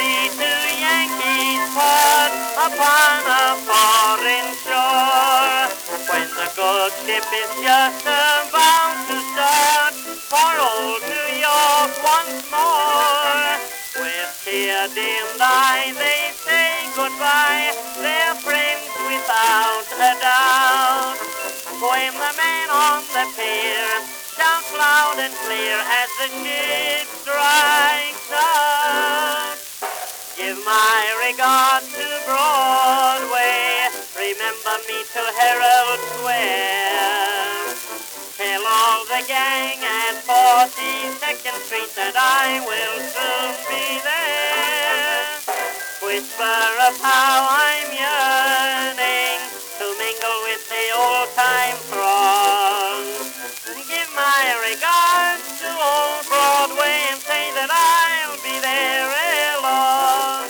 see two Yankees put upon a foreign shore. When the good ship is just about to start for old New York once more, with tear-dimmed eyes they say goodbye, they're friends without a doubt. When the man on the pier shouts loud and clear as the ship strikes out, give my regards to Broadway, remember me to Herald Square. Tell all the gang at 42nd Street that I will soon be there. Whisper of how I'm yearning to mingle with the old-time throng. Give my regards to old Broadway and say that I'll be there ere long.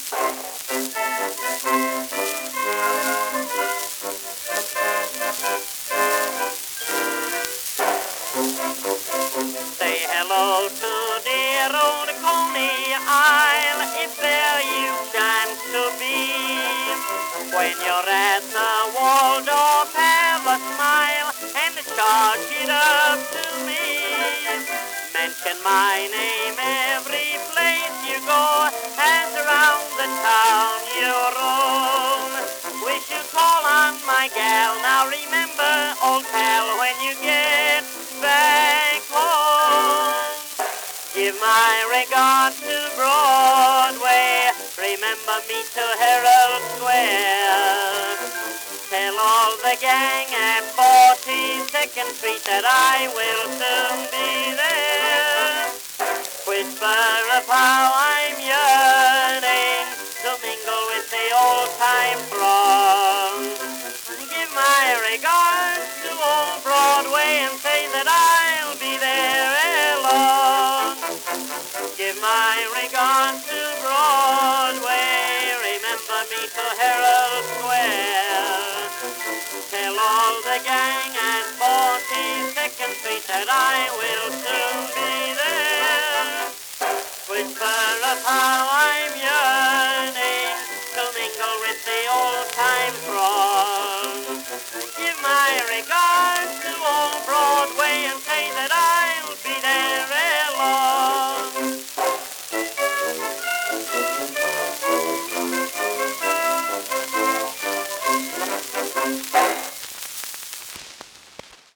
Say hello to dear old Coney Isle, if there you chance to be. When you're at the Waldorf, have a smile and charge it up to me. Mention my name every place you go, as around the town you roam. We should call on my gal, now remember, old pal, when you get back home. Give my regards to Broadway, remember me to Herald Square. Tell all the gang at 42nd Street that I will soon be there. Whisper of how I'm yearning to mingle with the old-time throng. Give my regards to old Broadway and say that I'll be there ere long. Give my regards to Broadway, remember me to Herald Square. Tell all the gang at 42nd Street that I will soon be there. Whisper of how I'm yearning to mingle with the old-time throng.